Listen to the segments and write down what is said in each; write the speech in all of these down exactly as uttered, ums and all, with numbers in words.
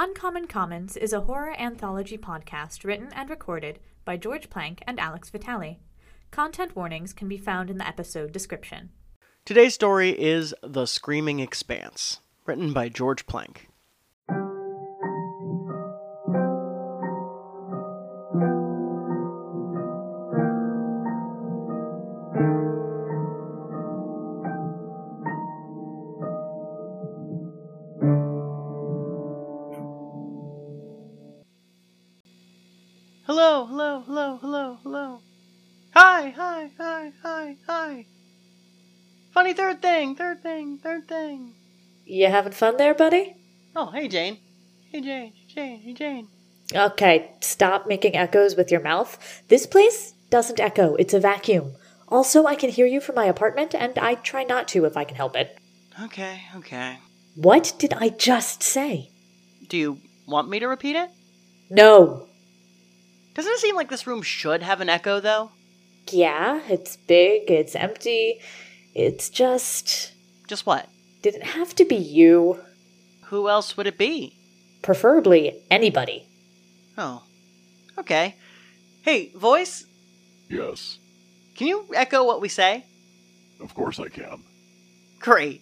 Uncommon Commons is a horror anthology podcast written and recorded by George Plank and Alex Vitale. Content warnings can be found in the episode description. Today's story is The Screaming Expanse, written by George Plank. Hello, hello, hello, hello, hello. Hi, hi, hi, hi, hi. Funny third thing, third thing, third thing. You having fun there, buddy? Oh, hey, Jane. Hey, Jane, Jane, hey, Jane. Okay, stop making echoes with your mouth. This place doesn't echo. It's a vacuum. Also, I can hear you from my apartment, and I try not to if I can help it. Okay, okay. What did I just say? Do you want me to repeat it? No. Doesn't it seem like this room should have an echo, though? Yeah, it's big, it's empty. It's just... Just what? Did it have to be you? Who else would it be? Preferably anybody. Oh. Okay. Hey, voice? Yes, Can you echo what we say? of course I can. Great.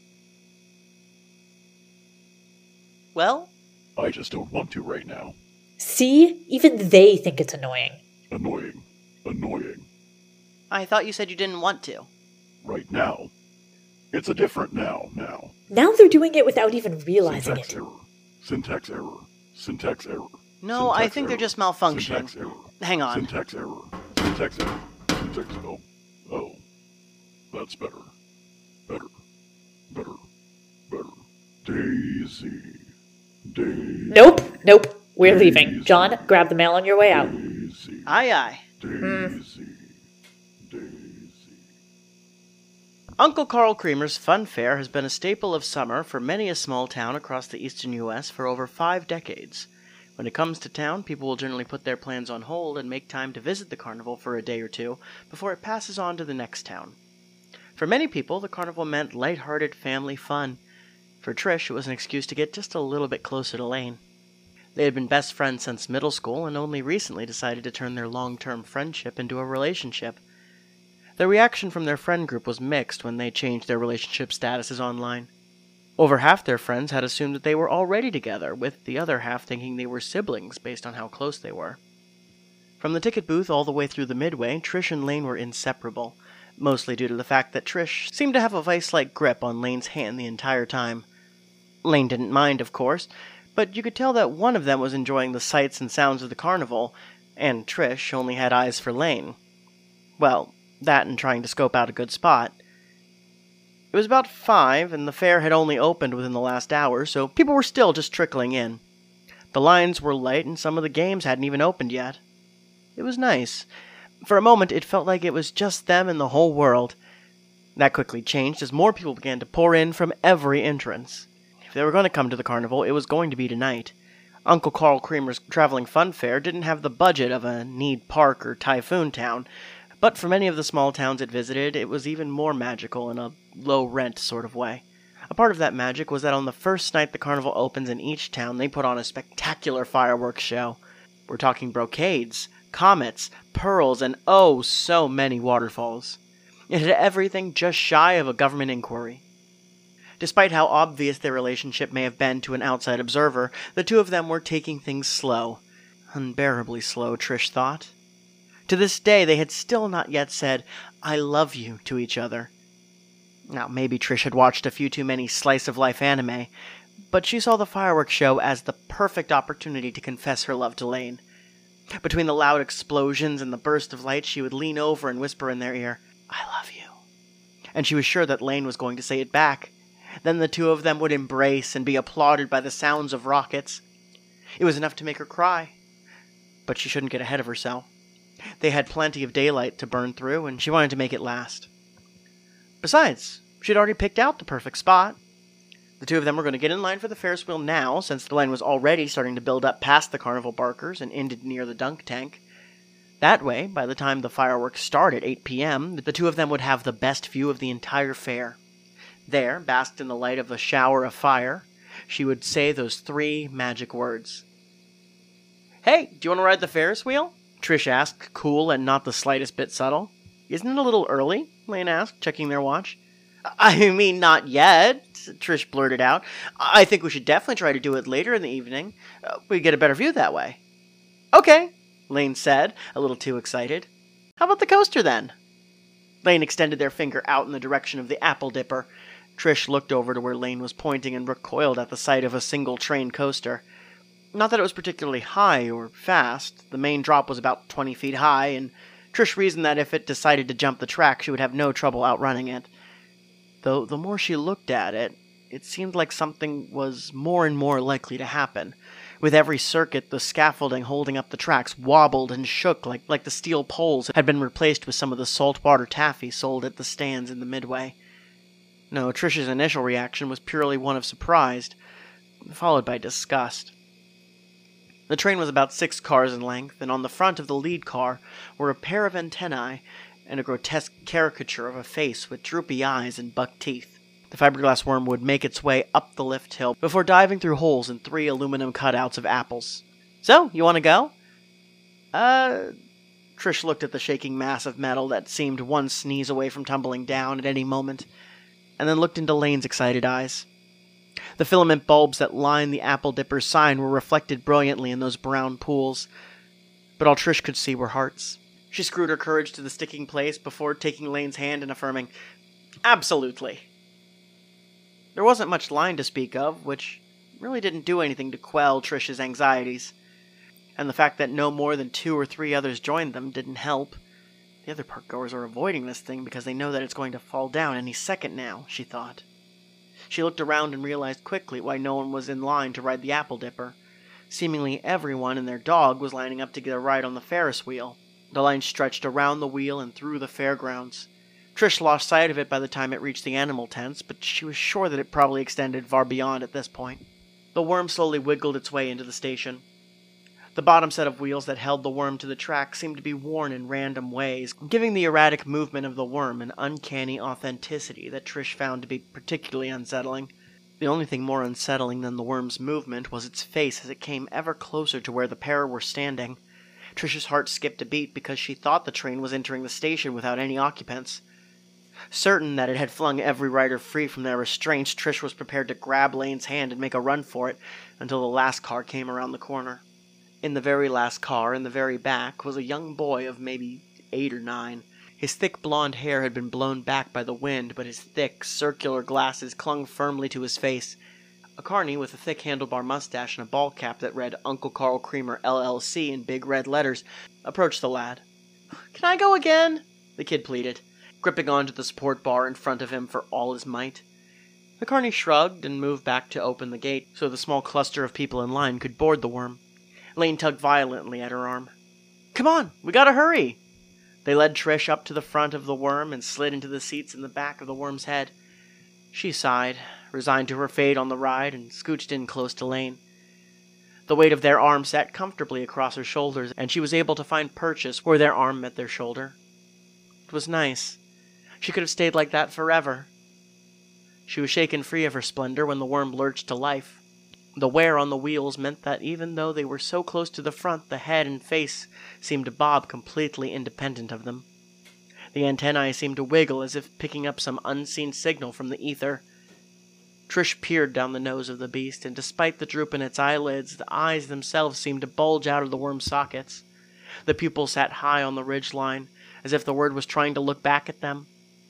Well? I just don't want to right now. See? Even they think it's annoying. Annoying. Annoying. I thought you said you didn't want to. Right now. It's a different now, now. Now they're doing it without even realizing Syntax it. error. Syntax error. Syntax error. No, I Syntax think they're error. just malfunctioning. Syntax error. Hang on. Syntax error. Syntax error. Syntax oh. Oh. That's better. Better. Better. Better. Daisy. Daisy. Nope, nope. We're leaving. John, grab the mail on your way out. Daisy. Aye, aye. Daisy. Daisy. Uncle Carl Creamer's Fun Fair has been a staple of summer for many a small town across the eastern U S for over five decades. When it comes to town, people will generally put their plans on hold and make time to visit the carnival for a day or two before it passes on to the next town. For many people, the carnival meant lighthearted family fun. For Trish, it was an excuse to get just a little bit closer to Lane. They had been best friends since middle school and only recently decided to turn their long-term friendship into a relationship. The reaction from their friend group was mixed when they changed their relationship statuses online. Over half their friends had assumed that they were already together, with the other half thinking they were siblings based on how close they were. From the ticket booth all the way through the midway, Trish and Lane were inseparable, mostly due to the fact that Trish seemed to have a vice-like grip on Lane's hand the entire time. Lane didn't mind, of course, but you could tell that one of them was enjoying the sights and sounds of the carnival, and Trish only had eyes for Lane. Well, that and trying to scope out a good spot. It was about five, and the fair had only opened within the last hour, so people were still just trickling in. The lines were light, and some of the games hadn't even opened yet. It was nice. For a moment, it felt like it was just them and the whole world. That quickly changed as more people began to pour in from every entrance. If they were going to come to the carnival, it was going to be tonight. Uncle Carl Creamer's traveling fun fair didn't have the budget of a Need Park or Typhoon Town, but for many of the small towns it visited, it was even more magical in a low-rent sort of way. A part of that magic was that on the first night the carnival opens in each town, they put on a spectacular fireworks show. We're talking brocades, comets, pearls, and oh, so many waterfalls. It had everything just shy of a government inquiry. Despite how obvious their relationship may have been to an outside observer, the two of them were taking things slow. Unbearably slow, Trish thought. To this day, they had still not yet said, "I love you," to each other. Now, maybe Trish had watched a few too many slice-of-life anime, but she saw the fireworks show as the perfect opportunity to confess her love to Lane. Between the loud explosions and the burst of light, she would lean over and whisper in their ear, "I love you." And she was sure that Lane was going to say it back. Then the two of them would embrace and be applauded by the sounds of rockets. It was enough to make her cry. But she shouldn't get ahead of herself. They had plenty of daylight to burn through, and she wanted to make it last. Besides, she'd already picked out the perfect spot. The two of them were going to get in line for the Ferris wheel now, since the line was already starting to build up past the carnival barkers and ended near the dunk tank. That way, by the time the fireworks start at eight p.m., the two of them would have the best view of the entire fair. There, basked in the light of a shower of fire, she would say those three magic words. "Hey, do you want to ride the Ferris wheel?" Trish asked, cool and not the slightest bit subtle. "Isn't it a little early?" Lane asked, checking their watch. "I mean, not yet," Trish blurted out. "I think we should definitely try to do it later in the evening. Uh, we get a better view that way." "Okay," Lane said, a little too excited. "How about the coaster, then?" Lane extended their finger out in the direction of the Apple Dipper. Trish looked over to where Lane was pointing and recoiled at the sight of a single train coaster. Not that it was particularly high or fast. The main drop was about twenty feet high, and Trish reasoned that if it decided to jump the track, she would have no trouble outrunning it. Though the more she looked at it, it seemed like something was more and more likely to happen. With every circuit, the scaffolding holding up the tracks wobbled and shook like, like the steel poles had been replaced with some of the saltwater taffy sold at the stands in the midway. No, Trish's initial reaction was purely one of surprise, followed by disgust. The train was about six cars in length, and on the front of the lead car were a pair of antennae and a grotesque caricature of a face with droopy eyes and buck teeth. The fiberglass worm would make its way up the lift hill before diving through holes in three aluminum cutouts of apples. "So, you want to go?" Uh... Trish looked at the shaking mass of metal that seemed one sneeze away from tumbling down at any moment, and then looked into Lane's excited eyes. The filament bulbs that lined the Apple Dipper's sign were reflected brilliantly in those brown pools, but all Trish could see were hearts. She screwed her courage to the sticking place before taking Lane's hand and affirming, "Absolutely." There wasn't much line to speak of, which really didn't do anything to quell Trish's anxieties, and the fact that no more than two or three others joined them didn't help. The other parkgoers are avoiding this thing because they know that it's going to fall down any second now, she thought. She looked around and realized quickly why no one was in line to ride the Apple Dipper. Seemingly everyone and their dog was lining up to get a ride on the Ferris wheel. The line stretched around the wheel and through the fairgrounds. Trish lost sight of it by the time it reached the animal tents, but she was sure that it probably extended far beyond at this point. The worm slowly wiggled its way into the station. The bottom set of wheels that held the worm to the track seemed to be worn in random ways, giving the erratic movement of the worm an uncanny authenticity that Trish found to be particularly unsettling. The only thing more unsettling than the worm's movement was its face as it came ever closer to where the pair were standing. Trish's heart skipped a beat because she thought the train was entering the station without any occupants. Certain that it had flung every rider free from their restraints, Trish was prepared to grab Lane's hand and make a run for it until the last car came around the corner. In the very last car, in the very back, was a young boy of maybe eight or nine. His thick blonde hair had been blown back by the wind, but his thick, circular glasses clung firmly to his face. A carny with a thick handlebar mustache and a ball cap that read Uncle Carl Creamer, L L C in big red letters, approached the lad. "Can I go again?" the kid pleaded, gripping onto the support bar in front of him for all his might. The carny shrugged and moved back to open the gate so the small cluster of people in line could board the worm. Lane tugged violently at her arm. "Come on, we gotta hurry!" They led Trish up to the front of the worm and slid into the seats in the back of the worm's head. She sighed, resigned to her fate on the ride, and scooched in close to Lane. The weight of their arm sat comfortably across her shoulders, and she was able to find purchase where their arm met their shoulder. It was nice. She could have stayed like that forever. She was shaken free of her splendor when the worm lurched to life. The wear on the wheels meant that even though they were so close to the front, the head and face seemed to bob completely independent of them. The antennae seemed to wiggle as if picking up some unseen signal from the ether. Trish peered down the nose of the beast, and despite the droop in its eyelids, the eyes themselves seemed to bulge out of the worm's sockets. The pupils sat high on the ridge line, as if the word was trying to look back at them.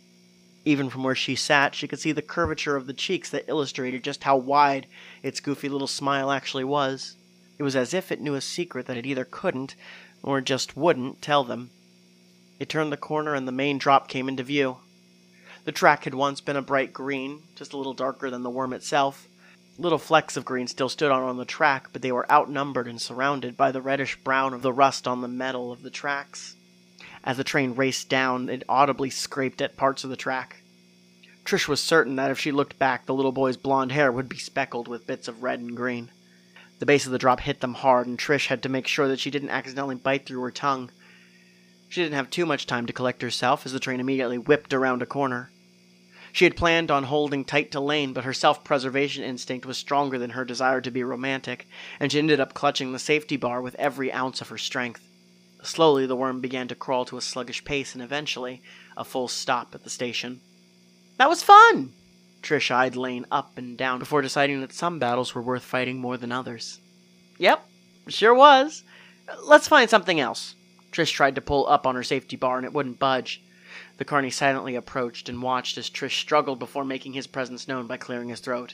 Even from where she sat, she could see the curvature of the cheeks that illustrated just how wide its goofy little smile actually was. It was as if it knew a secret that it either couldn't, or just wouldn't, tell them. It turned the corner and the main drop came into view. The track had once been a bright green, just a little darker than the worm itself. Little flecks of green still stood out on the track, but they were outnumbered and surrounded by the reddish-brown of the rust on the metal of the tracks. As the train raced down, it audibly scraped at parts of the track. Trish was certain that if she looked back, the little boy's blonde hair would be speckled with bits of red and green. The base of the drop hit them hard, and Trish had to make sure that she didn't accidentally bite through her tongue. She didn't have too much time to collect herself as the train immediately whipped around a corner. She had planned on holding tight to Lane, but her self-preservation instinct was stronger than her desire to be romantic, and she ended up clutching the safety bar with every ounce of her strength. Slowly, the worm began to crawl to a sluggish pace, and eventually, a full stop at the station. That was fun! Trish eyed Lane up and down before deciding that some battles were worth fighting more than others. Yep, sure was. Let's find something else. Trish tried to pull up on her safety bar, and it wouldn't budge. The carny silently approached and watched as Trish struggled before making his presence known by clearing his throat.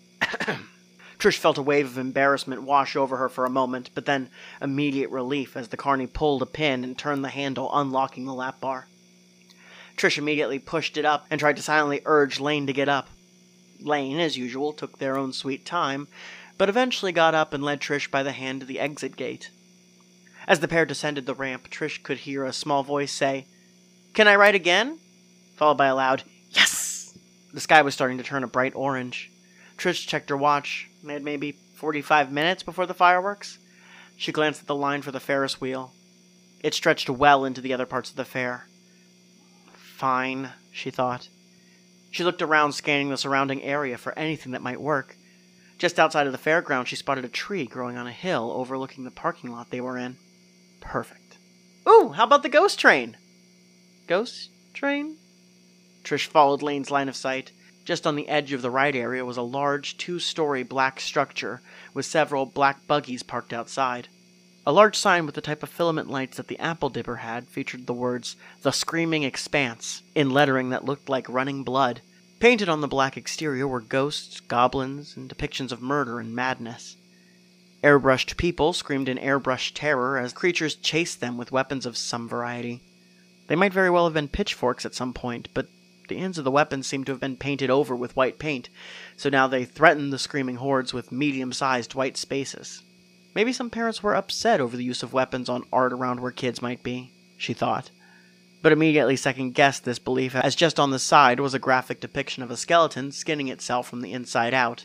Trish felt a wave of embarrassment wash over her for a moment, but then immediate relief as the carny pulled a pin and turned the handle, unlocking the lap bar. Trish immediately pushed it up and tried to silently urge Lane to get up. Lane, as usual, took their own sweet time, but eventually got up and led Trish by the hand to the exit gate. As the pair descended the ramp, Trish could hear a small voice say, "Can I ride again?" followed by a loud, "Yes!" The sky was starting to turn a bright orange. Trish checked her watch. They had maybe forty-five minutes before the fireworks. She glanced at the line for the Ferris wheel. It stretched well into the other parts of the fair. Fine, she thought. She looked around, scanning the surrounding area for anything that might work. Just outside of the fairground, she spotted a tree growing on a hill overlooking the parking lot they were in. Perfect. Ooh, how about the ghost train? Ghost train? Trish followed Lane's line of sight. Just on the edge of the ride area was a large, two-story black structure with several black buggies parked outside. A large sign with the type of filament lights that the Apple Dipper had featured the words, "The Screaming Expanse," in lettering that looked like running blood. Painted on the black exterior were ghosts, goblins, and depictions of murder and madness. Airbrushed people screamed in airbrushed terror as creatures chased them with weapons of some variety. They might very well have been pitchforks at some point, but the ends of the weapons seemed to have been painted over with white paint, so now they threatened the screaming hordes with medium-sized white spaces. Maybe some parents were upset over the use of weapons on art around where kids might be, she thought, but immediately second-guessed this belief as just on the side was a graphic depiction of a skeleton skinning itself from the inside out.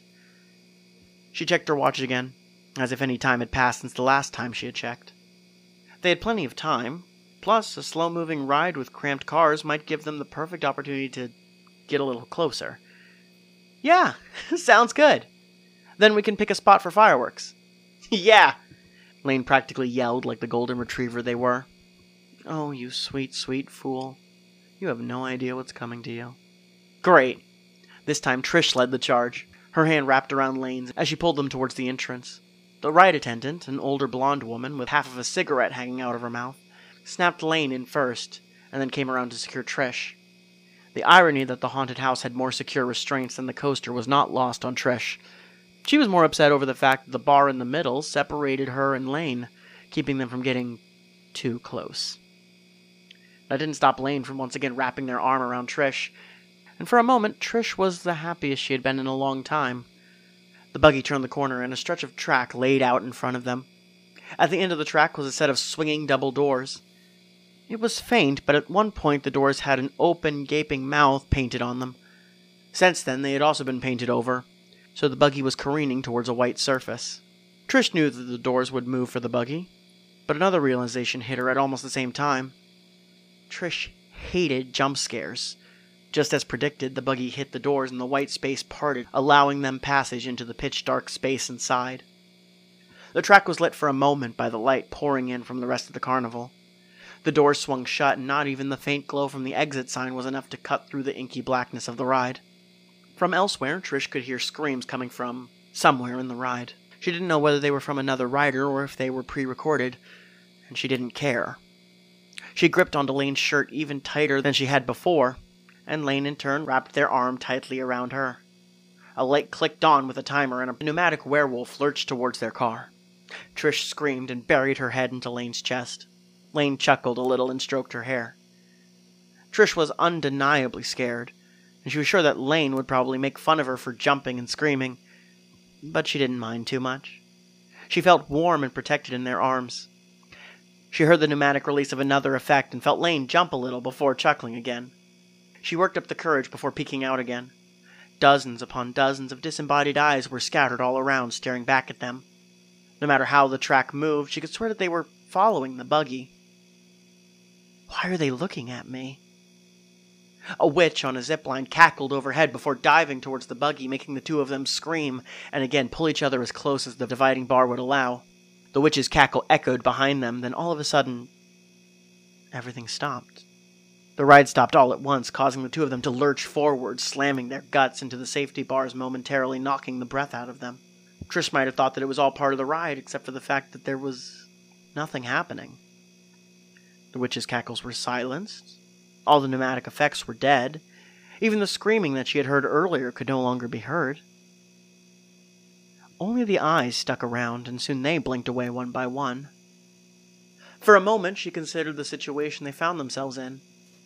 She checked her watch again, as if any time had passed since the last time she had checked. They had plenty of time. Plus, a slow-moving ride with cramped cars might give them the perfect opportunity to get a little closer. Yeah, sounds good. Then we can pick a spot for fireworks. Yeah! Lane practically yelled like the golden retriever they were. Oh, you sweet, sweet fool. You have no idea what's coming to you. Great. This time Trish led the charge, her hand wrapped around Lane's as she pulled them towards the entrance. The ride attendant, an older blonde woman with half of a cigarette hanging out of her mouth, snapped Lane in first, and then came around to secure Trish. The irony that the haunted house had more secure restraints than the coaster was not lost on Trish. She was more upset over the fact that the bar in the middle separated her and Lane, keeping them from getting too close. That didn't stop Lane from once again wrapping their arm around Trish, and for a moment Trish was the happiest she had been in a long time. The buggy turned the corner and a stretch of track laid out in front of them. At the end of the track was a set of swinging double doors. It was faint, but at one point the doors had an open, gaping mouth painted on them. Since then, they had also been painted over, so the buggy was careening towards a white surface. Trish knew that the doors would move for the buggy, but another realization hit her at almost the same time. Trish hated jump scares. Just as predicted, the buggy hit the doors and the white space parted, allowing them passage into the pitch-dark space inside. The track was lit for a moment by the light pouring in from the rest of the carnival. The doors swung shut, and not even the faint glow from the exit sign was enough to cut through the inky blackness of the ride. From elsewhere, Trish could hear screams coming from somewhere in the ride. She didn't know whether they were from another rider or if they were pre-recorded, and she didn't care. She gripped onto Lane's shirt even tighter than she had before, and Lane in turn wrapped their arm tightly around her. A light clicked on with a timer, and a pneumatic werewolf lurched towards their car. Trish screamed and buried her head into Lane's chest. Lane chuckled a little and stroked her hair. Trish was undeniably scared, and she was sure that Lane would probably make fun of her for jumping and screaming, but she didn't mind too much. She felt warm and protected in their arms. She heard the pneumatic release of another effect and felt Lane jump a little before chuckling again. She worked up the courage before peeking out again. Dozens upon dozens of disembodied eyes were scattered all around, staring back at them. No matter how the track moved, she could swear that they were following the buggy. Why are they looking at me? A witch on a zipline cackled overhead before diving towards the buggy, making the two of them scream and again pull each other as close as the dividing bar would allow. The witch's cackle echoed behind them, then all of a sudden, everything stopped. The ride stopped all at once, causing the two of them to lurch forward, slamming their guts into the safety bars, momentarily knocking the breath out of them. Trish might have thought that it was all part of the ride, except for the fact that there was nothing happening. The witch's cackles were silenced. All the pneumatic effects were dead. Even the screaming that she had heard earlier could no longer be heard. Only the eyes stuck around, and soon they blinked away one by one. For a moment, she considered the situation they found themselves in.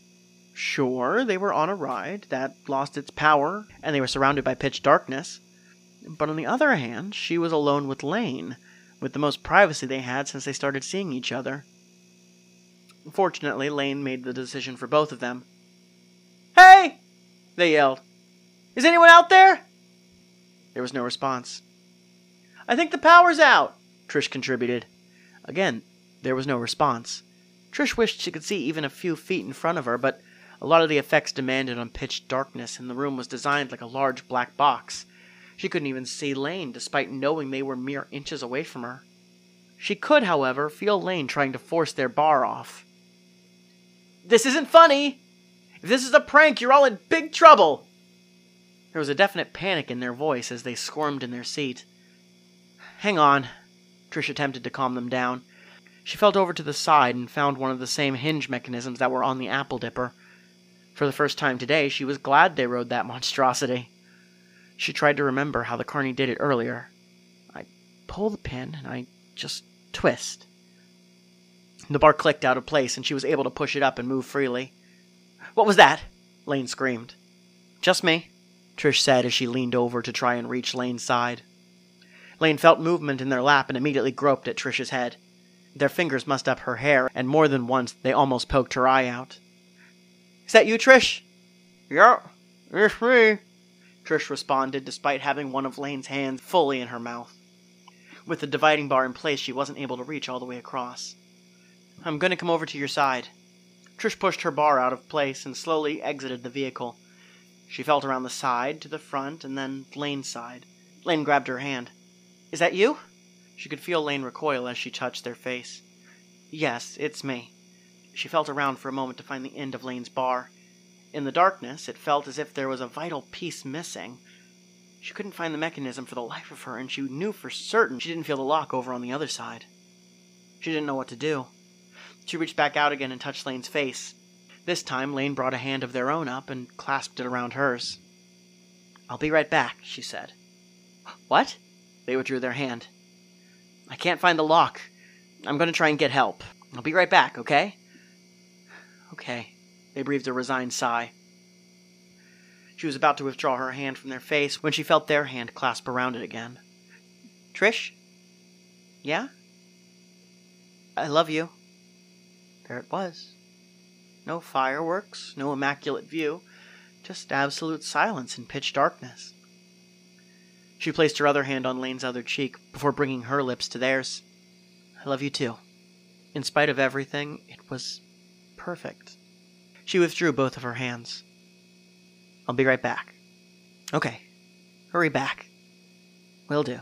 Sure, they were on a ride that lost its power, and they were surrounded by pitch darkness. But on the other hand, she was alone with Lane, with the most privacy they had since they started seeing each other. Fortunately, Lane made the decision for both of them. "Hey!" they yelled. "Is anyone out there?" There was no response. "I think the power's out," Trish contributed. Again, there was no response. Trish wished she could see even a few feet in front of her, but a lot of the effects demanded on pitch darkness, and the room was designed like a large black box. She couldn't even see Lane, despite knowing they were mere inches away from her. She could, however, feel Lane trying to force their bar off. "This isn't funny! If this is a prank, you're all in big trouble!" There was a definite panic in their voice as they squirmed in their seat. "Hang on." Trish attempted to calm them down. She felt over to the side and found one of the same hinge mechanisms that were on the apple dipper. For the first time today, she was glad they rode that monstrosity. She tried to remember how the carny did it earlier. I pull the pin, and I just twist. The bar clicked out of place, and she was able to push it up and move freely. "What was that?" Lane screamed. "Just me," Trish said as she leaned over to try and reach Lane's side. Lane felt movement in their lap and immediately groped at Trish's head. Their fingers mussed up her hair, and more than once they almost poked her eye out. "Is that you, Trish?" "Yeah, it's me," Trish responded, despite having one of Lane's hands fully in her mouth. With the dividing bar in place, she wasn't able to reach all the way across. "I'm going to come over to your side." Trish pushed her bar out of place and slowly exited the vehicle. She felt around the side, to the front, and then Lane's side. Lane grabbed her hand. "Is that you?" She could feel Lane recoil as she touched their face. "Yes, it's me." She felt around for a moment to find the end of Lane's bar. In the darkness, it felt as if there was a vital piece missing. She couldn't find the mechanism for the life of her, and she knew for certain she didn't feel the lock over on the other side. She didn't know what to do. She reached back out again and touched Lane's face. This time, Lane brought a hand of their own up and clasped it around hers. "I'll be right back," she said. "What?" They withdrew their hand. "I can't find the lock. I'm going to try and get help. I'll be right back, okay?" "Okay." They breathed a resigned sigh. She was about to withdraw her hand from their face when she felt their hand clasp around it again. "Trish?" "Yeah?" "I love you." There it was. No fireworks, no immaculate view, just absolute silence and pitch darkness. She placed her other hand on Lane's other cheek before bringing her lips to theirs. "I love you too." In spite of everything, it was perfect. She withdrew both of her hands. "I'll be right back." "Okay. Hurry back." "Will do."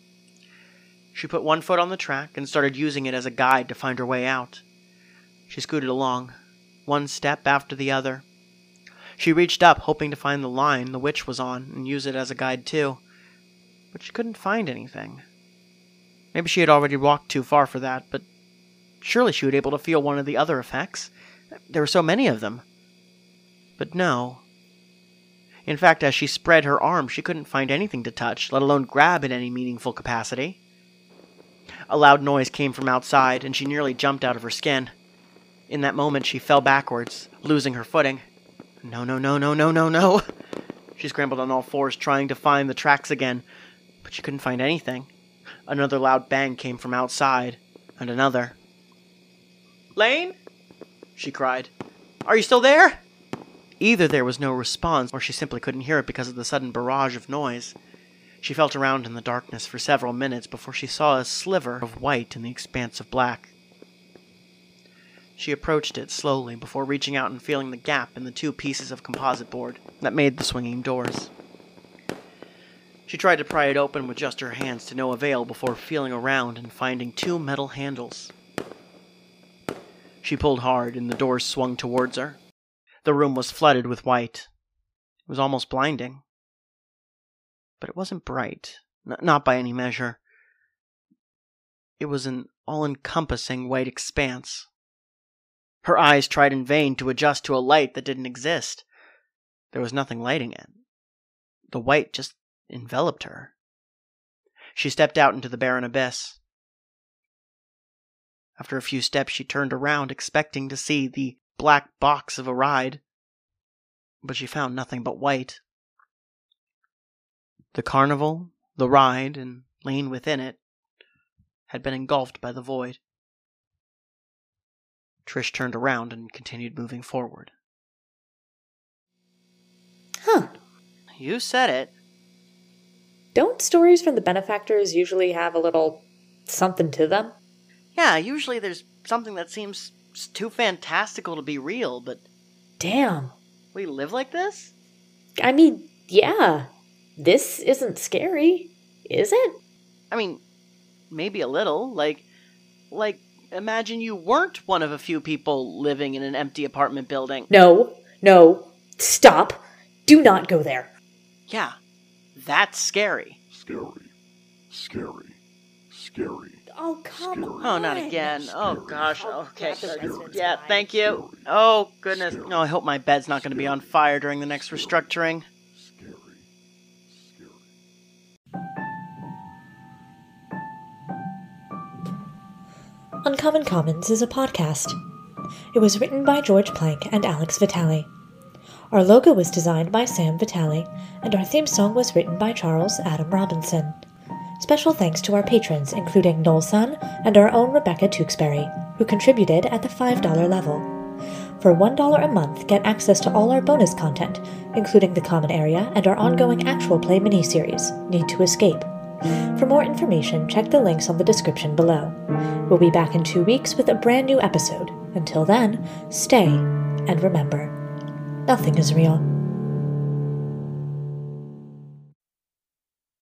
She put one foot on the track and started using it as a guide to find her way out. She scooted along, one step after the other. She reached up, hoping to find the line the witch was on and use it as a guide too. But she couldn't find anything. Maybe she had already walked too far for that, but surely she would be able to feel one of the other effects. There were so many of them. But no. In fact, as she spread her arm, she couldn't find anything to touch, let alone grab in any meaningful capacity. A loud noise came from outside, and she nearly jumped out of her skin. In that moment, she fell backwards, losing her footing. No, no, no, no, no, no, no. She scrambled on all fours, trying to find the tracks again, but she couldn't find anything. Another loud bang came from outside, and another. "Lane?" she cried. "Are you still there?" Either there was no response, or she simply couldn't hear it because of the sudden barrage of noise. She felt around in the darkness for several minutes before she saw a sliver of white in the expanse of black. She approached it slowly before reaching out and feeling the gap in the two pieces of composite board that made the swinging doors. She tried to pry it open with just her hands to no avail before feeling around and finding two metal handles. She pulled hard and the doors swung towards her. The room was flooded with white. It was almost blinding. But it wasn't bright, N- not by any measure. It was an all-encompassing white expanse. Her eyes tried in vain to adjust to a light that didn't exist. There was nothing lighting it. The white just enveloped her. She stepped out into the barren abyss. After a few steps, she turned around, expecting to see the black box of a ride, but she found nothing but white. The carnival, the ride, and lane within it had been engulfed by the void. Trish turned around and continued moving forward. Huh. You said it. Don't stories from the benefactors usually have a little something to them? Yeah, usually there's something that seems too fantastical to be real, but... Damn. We live like this? I mean, yeah. This isn't scary, is it? I mean, maybe a little. Like, like, imagine you weren't one of a few people living in an empty apartment building. No, no, stop. Do not go there. Yeah, that's scary. Scary. Scary. Scary. Oh, come Scary. on. Oh, not again. Oh, gosh. Oh, Okay. God, the residents Yeah, died. thank you. Oh, goodness. No, I hope my bed's not going to be on fire during the next restructuring. Scary. Scary. Uncommon Commons is a podcast. It was written by George Plank and Alex Vitale. Our logo was designed by Sam Vitale, and our theme song was written by Charles Adam Robinson. Special thanks to our patrons, including Noel Sun and our own Rebecca Tewksbury, who contributed at the five dollar level. For one dollar a month, get access to all our bonus content, including the common area and our ongoing actual play miniseries, Need to Escape. For more information, check the links on the description below. We'll be back in two weeks with a brand new episode. Until then, stay, and remember, nothing is real.